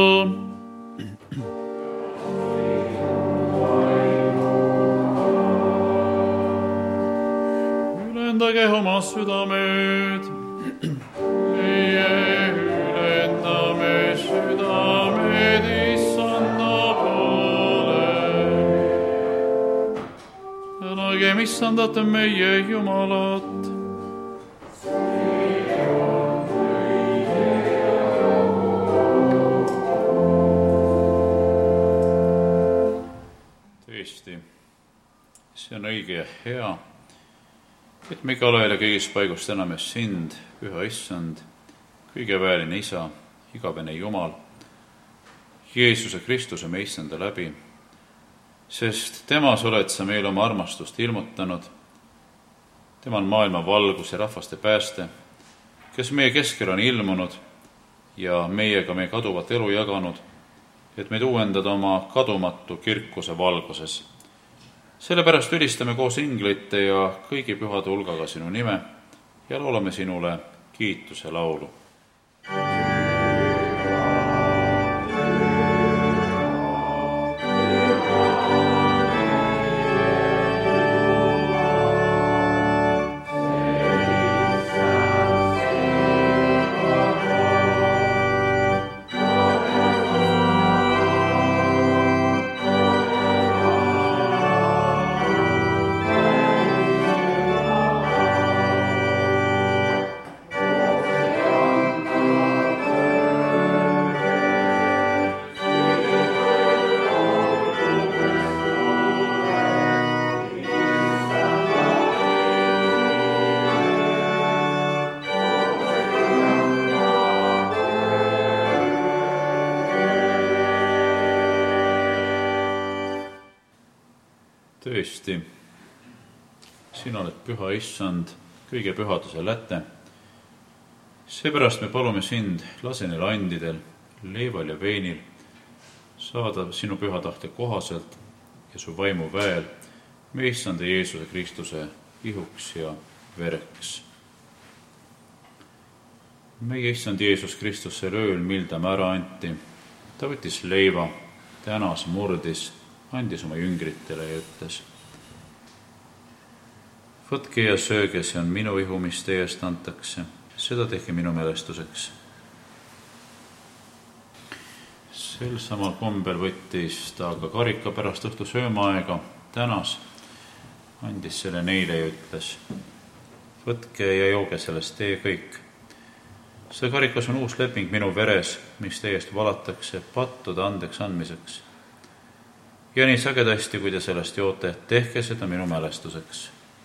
Ülendage oma südamed. Meie ülendame südamed Issanda poole. Tänagem Issandat meie Jumalat. See on õige ja hea, et me igal ajal ja kõigis paigus täname sind, püha Issand, kõigeväeline Isa, igavene Jumal, Jeesuse Kristuse me Issanda läbi, sest temas oled sa meil oma armastust ilmutanud. Tema on maailma valgus ja rahvaste pääste, kes meie keskel on ilmunud ja meiega meie kaduvat elu jaganud, et meid uuendada oma kadumatu kirkuse valguses. Sellepärast ülistame koos inglite ja kõigi pühade hulgaga sinu nime ja laulame sinule kiituse laulu. Tõesti, sina oled püha issand, kõige pühaduse läte. Seepärast me palume sind, lase neil andidel, leival ja veinil saada sinu püha tahte kohaselt ja su vaimu väel me issanda Jeesuse Kristuse ihuks ja vereks. Meie issand Jeesus Kristus sel ööl, mil ta ära anti, ta võttis leiva, tänas, murdis, andis oma jüngritele ja ütles: võtke ja sööge, see on minu ihu, mis teie eest antakse, seda tehke minu mälestuseks. Sel samal kombel võttis ta ka karika pärast õhtu söömaaega, tänas, andis selle neile ja ütles: võtke ja jooge sellest teie kõik. See karikas on uus leping minu veres, mis teie eest valatakse pattude andeks andmiseks. Ja nii sagedasti, kui te sellest joote, tehke seda minu mälestuseks.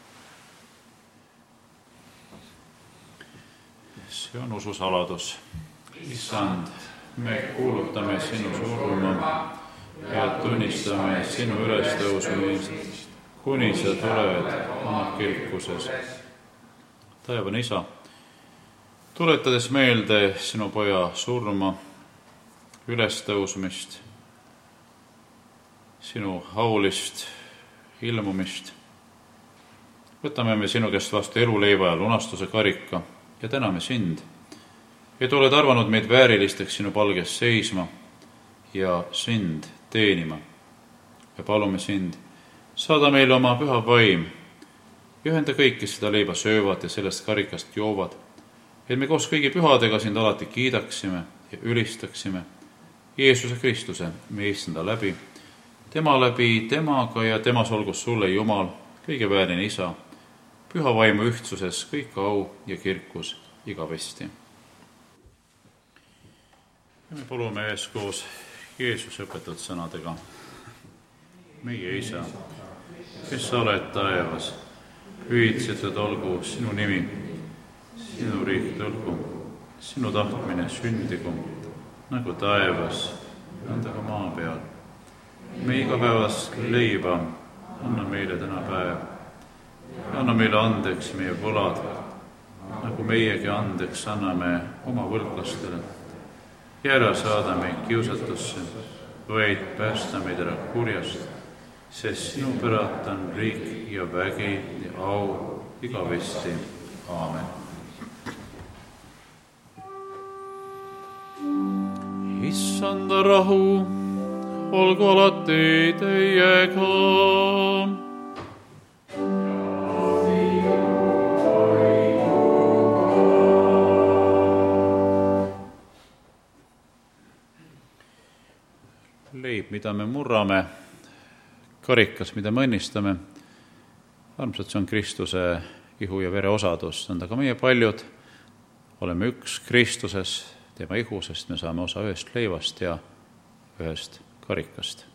See on ususaladus. Issand, me kuulutame sinu surma ja tunnistame sinu ülestõusmist, kuni sa tuled oma kirkuses. Taevane Isa, tuletades meelde sinu poja surma, ülestõusmist, sinu haulist ilmumist, võtame me sinu käest vastu eluleiva ja lunastuse karika ja täname sind, et oled arvanud meid väärilisteks sinu palges seisma ja sind teenima. Ja palume sind, saada meile oma püha vaim ja ühenda kõik, kes seda leiba söövad ja sellest karikast joovad, et me koos kõigi pühadega sind alati kiidaksime ja ülistaksime Jeesuse Kristuse, meie issanda läbi, tema läbi, temaga ja temas olgus sulle, Jumal, kõige vääriline Isa, püha vaimu ühtsuses, kõik au ja kirkus igavesti. Ja me palume eeskoos Jeesuse õpetatud sõnadega. Meie Isa, kes sa oled taevas, hüvitsetud olgu sinu nimi, sinu riik tulgu, sinu tahtmine sündigu, nagu taevas, nõnda ka maa peal. Me igapäevast leiba anna meile täna päev ja anna meile andeks meie võlad, nagu meiegi andeks anname oma võlglastele. Ja ära saada meid kiusatusse, vaid päästa meid ära kurjast, sest sinu päralt on riik ja vägi ja au igavesti. Aamen. Issanda rahu olgu alati teiega. Leib, mida me murrame, karikas, mida me õnnistame, armsad, see on Kristuse ihu ja vere osadus, nõnda ka meie paljud oleme üks Kristuses, tema ihu, sest me saame osa ühest leivast ja ühest karikast.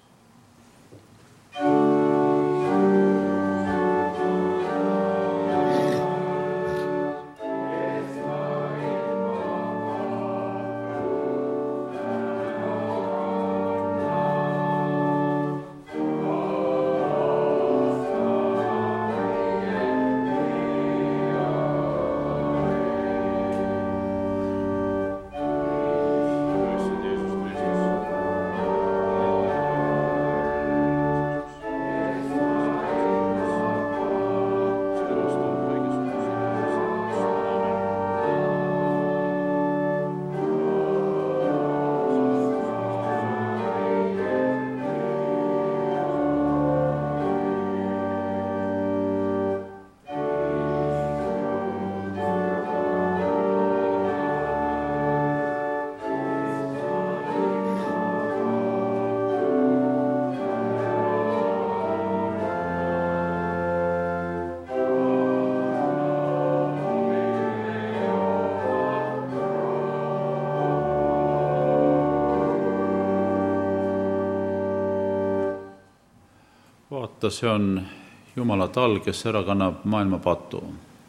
vaata, see on Jumala talg, kes ära kannab maailma patu.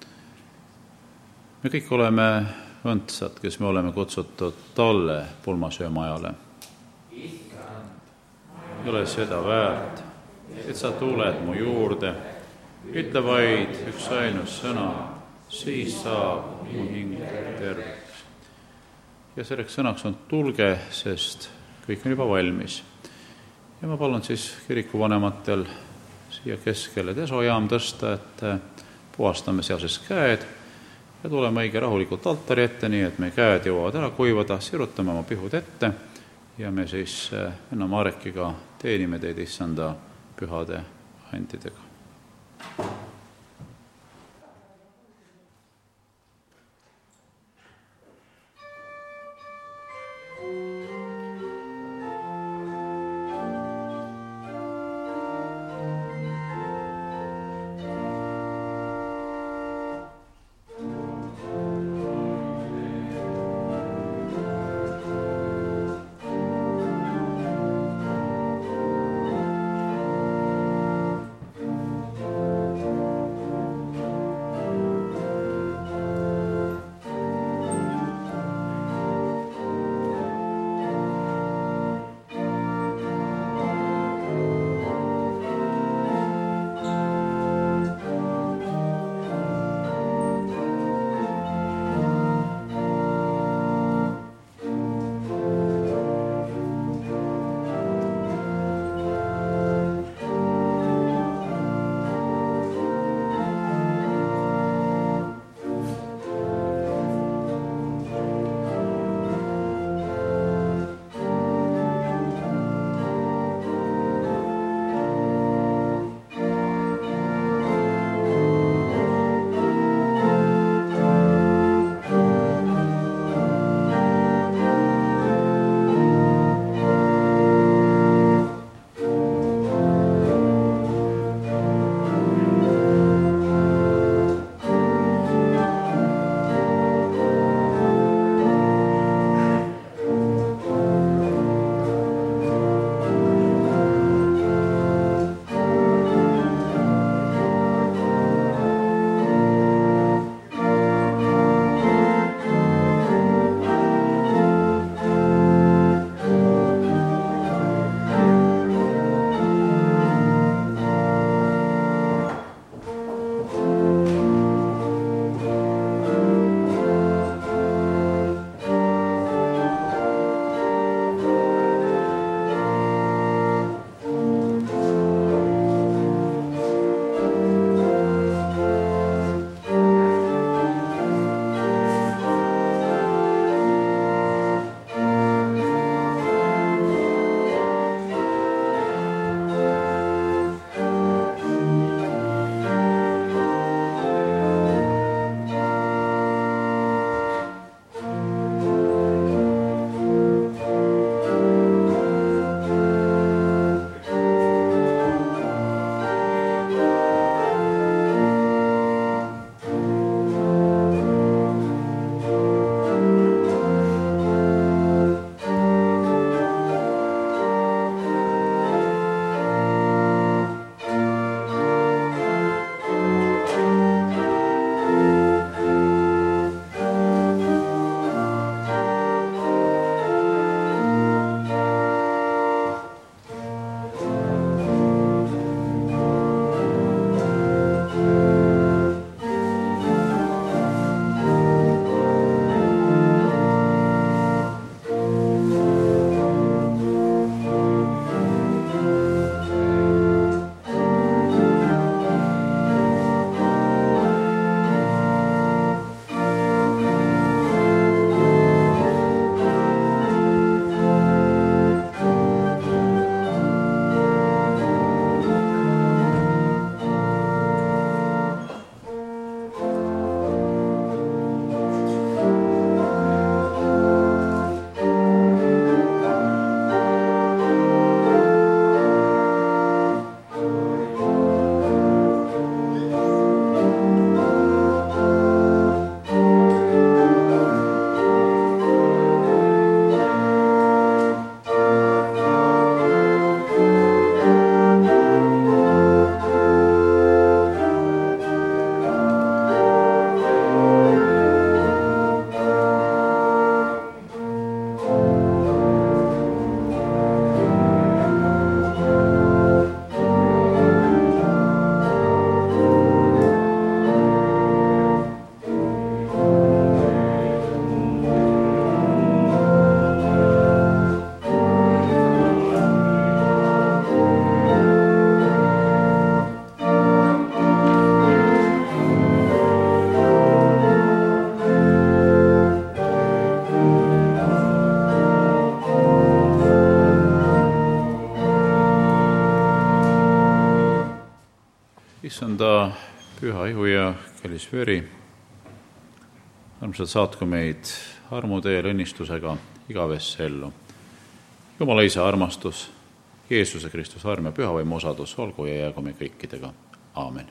Me kõik oleme õndsad, kes me oleme kutsutud talle pulmasöömajale. Ei ole seda väärt, et sa tuled mu juurde, ütle vaid üks ainus sõna, siis saab mu hing terveks. Ja selleks sõnaks on tulge, sest kõik on juba valmis. Ja ma palun siis kirikuvanematel siia keskele desojaam tõsta, et puhastame sealses käed ja tuleme õige rahulikult altari ette, nii et meie käed jõuavad ära kuivada, sirutame oma pihud ette ja me siis Enna Marekiga teenime teid issanda pühade andidega. ihu ja kallis veri, armsad saatku meid armuteel õnnistusega igavesse ellu. Jumala Isa armastus, Jeesuse Kristuse arm ja pühavaimu osadus olgu ja jäägu me kõikidega. Aamen.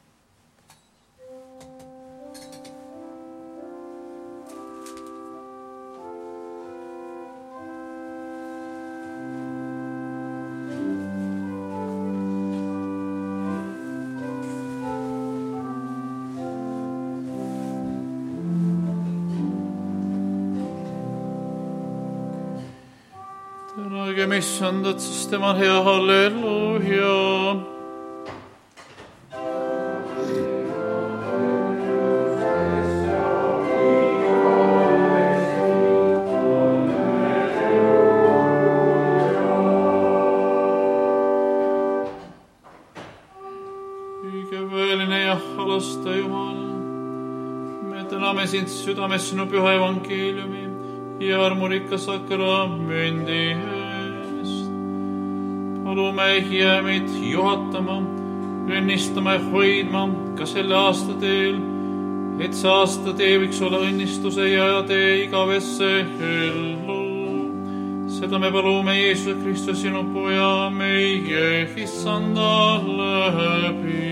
Issandat, sest tema on hea, halleluuja. Õigeväeline ja halasta Jumala, me täname sind südames sinu püha evangeeliumi ja armurikka sakramendi palume jää meid juhatama, õnnistama ja hoidma ka selle aasta teel, et see aasta tee võiks olla õnnistuse ja tee igavesse ellu. Seda me palume Jeesuse Kristus sinu poja meie Issanda läbi.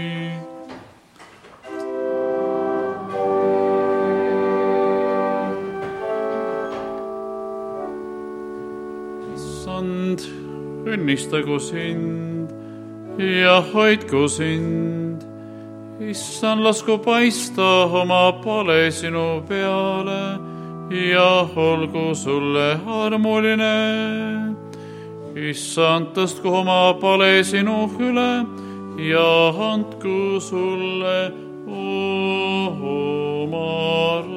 Issand, õnnistagu sind ja hoidku sind. Issand, lasku paista oma pale sinu peale ja olgu sulle armuline. Issand, tõstku oma pale sinu üle ja andku sulle oma rahu.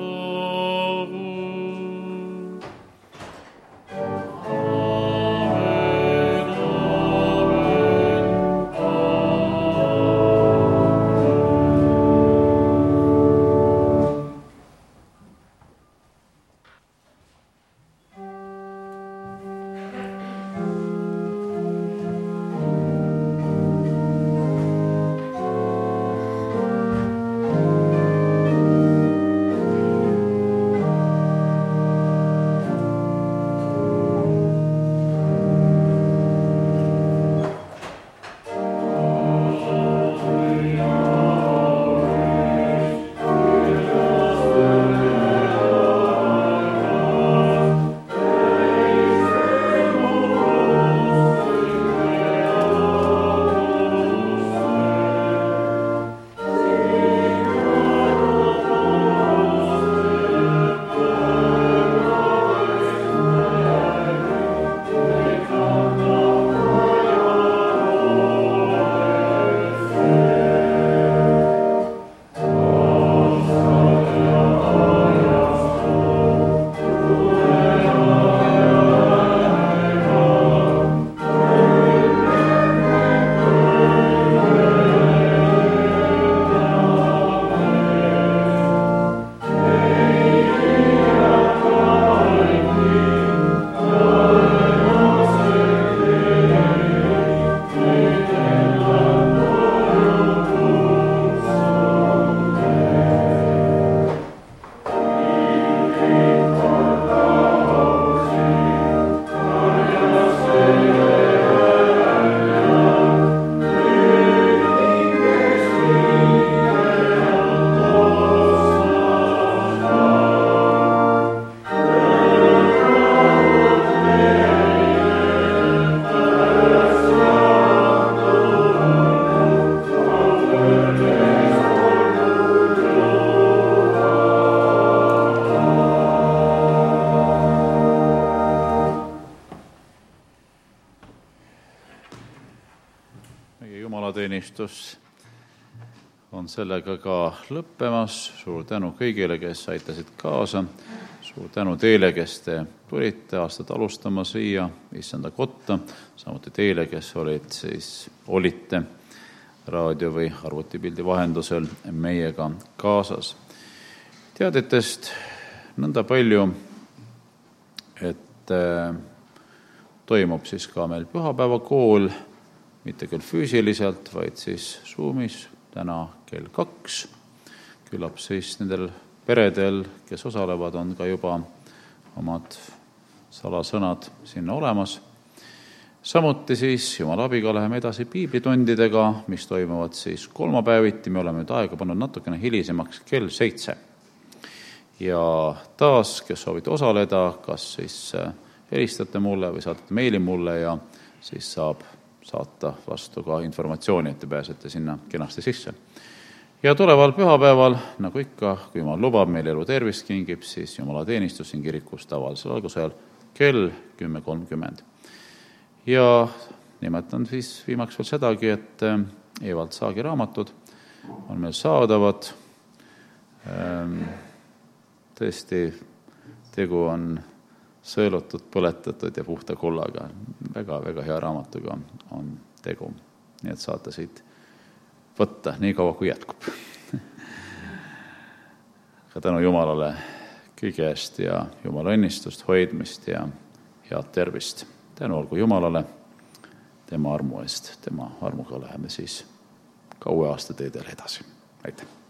jumalateenistus on sellega ka lõppemas. Suur tänu kõigile, kes aitasid kaasa. Suur tänu teile, kes te tulite aastat alustama siia issanda kotta. Samuti teile, kes olid siis, olite raadio või arvutipildi vahendusel meiega kaasas. Teadetest nõnda palju, et toimub siis ka meil pühapäevakool, mitte küll füüsiliselt, vaid siis Zoomis täna kell kaks. Küllap siis nendel peredel, kes osalevad, on ka juba omad salasõnad sinna olemas. Samuti siis Jumala abiga läheme edasi piiblitundidega, mis toimuvad siis kolmapäeviti. Me oleme nüüd aega pannud natukene hilisemaks, kell seitse. Ja taas, kes soovite osaleda, kas siis helistate mulle või saadate meili mulle ja siis saab saata vastu ka informatsiooni, et te pääsete sinna kenasti sisse. Ja tuleval pühapäeval, nagu ikka, kui Jumal lubab, meil elu tervist kingib, siis Jumala teenistus siin kirikus tavalisel algusel kell kümme kolmkümmend. Ja nimetan siis viimaks veel sedagi, et Evald Saagi raamatud on meil saadavad. Tõesti, tegu on sõelutud, põletatud ja puhta kullaga. Väga, väga hea raamatuga on tegu. Nii et saate siit võtta nii kaua, kui jätkub. Ka tänu Jumalale kõige eest ja Jumala õnnistust, hoidmist ja head tervist. Tänu olgu Jumalale tema armu eest. Tema armuga läheme siis ka uue aasta teedel edasi. Aitäh!